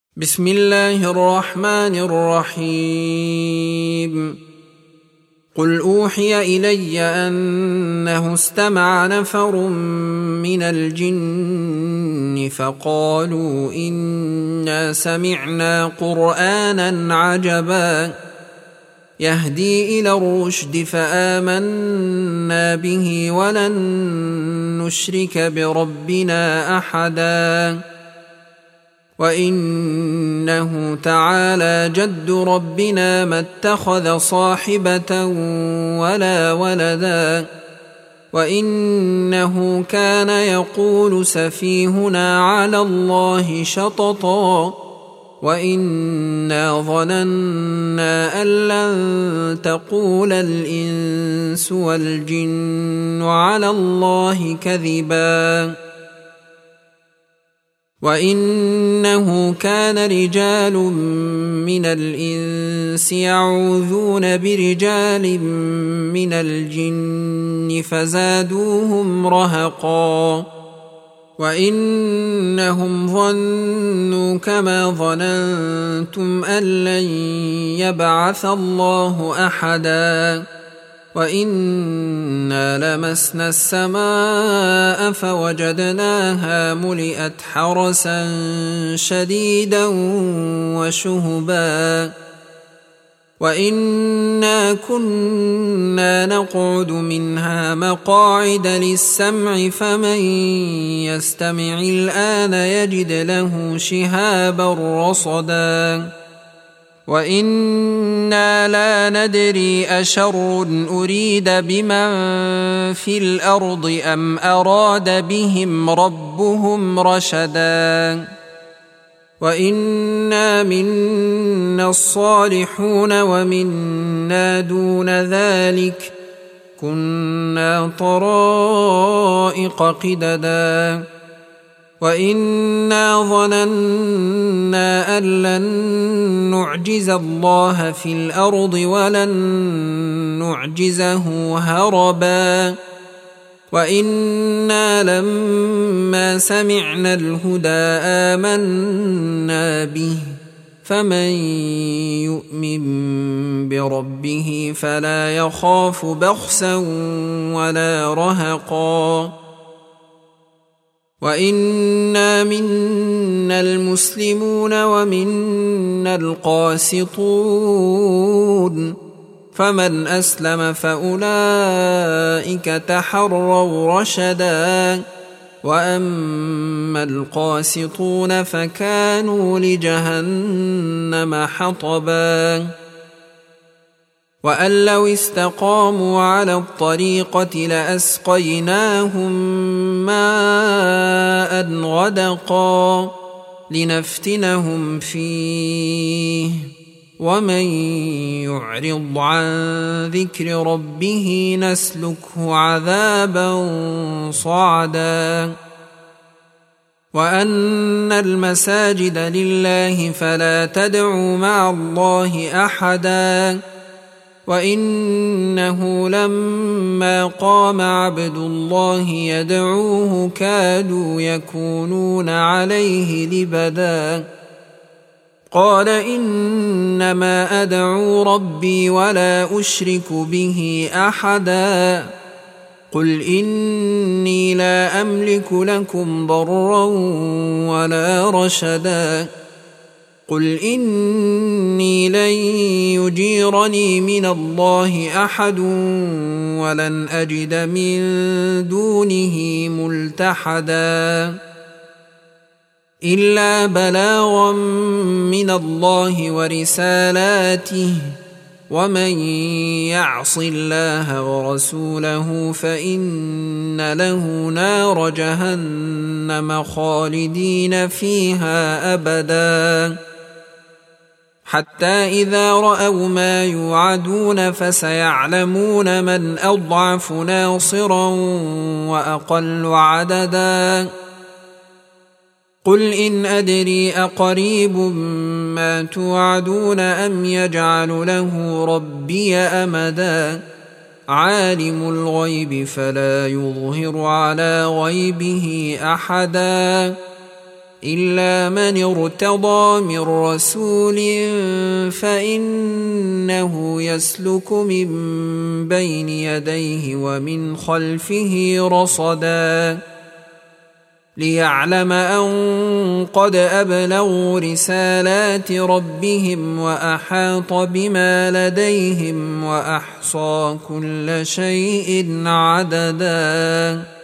بسم الله الرحمن الرحيم. قل أوحي إلي أنه استمع نفر من الجن فقالوا إنا سمعنا قرآنا عجبا يهدي إلى الرشد فآمنا به ولن نشرك بربنا أحدا وإنه تعالى جد ربنا ما اتخذ صاحبة ولا ولدا وإنه كان يقول سفيهنا على الله شططا وإنا ظننا أن لن تقول الإنس والجن على الله كذبا وإنه كان رجال من الإنس يعوذون برجال من الجن فزادوهم رهقا وإنهم ظنوا كما ظننتم أن لن يبعث الله أحدا وإنا لمسنا السماء فوجدناها ملئت حرسا شديدا وشهبا وإنا كنا نقعد منها مقاعد للسمع فمن يستمع الآن يجد له شهابا رصدا وإنا لا ندري أشر أريد بمن في الأرض أم أراد بهم ربهم رشدا وإنا منا الصالحون ومنا دون ذلك كنا طرائق قددا وإنا ظننا أن لن نعجز الله في الأرض ولن نعجزه هربا وإنا لما سمعنا الهدى آمنا به فمن يؤمن بربه فلا يخاف بخسا ولا رهقا وإنا منا المسلمون ومنا القاسطون فمن أسلم فأولئك تحروا رشدا وأما القاسطون فكانوا لجهنم حطبا وأن لو استقاموا على الطريقة لأسقيناهم ماء غدقا لنفتنهم فيه ومن يعرض عن ذكر ربه نسلكه عذابا صعدا وأن المساجد لله فلا تدعوا مع الله أحدا وإنه لما قام عبد الله يدعوه كادوا يكونون عليه لبدا قال إنما أدعو ربي ولا أشرك به أحدا قل إني لا أملك لكم ضرا ولا رشدا قل إني لن يجيرني من الله أحد ولن أجد من دونه ملتحدا إلا بلاغا من الله ورسالاته ومن يعص الله ورسوله فإن له نار جهنم خالدين فيها أبدا حتى إذا رأوا ما يوعدون فسيعلمون من أضعف ناصرا وأقل عددا قل إن أدري أقريب ما توعدون أم يجعل له ربي أمدا عالم الغيب فلا يظهر على غيبه أحدا إلا من ارتضى من رسول فإنه يسلك من بين يديه ومن خلفه رصدا ليعلم أن قد أبلغوا رسالات ربهم وأحاط بما لديهم وأحصى كل شيء عددا.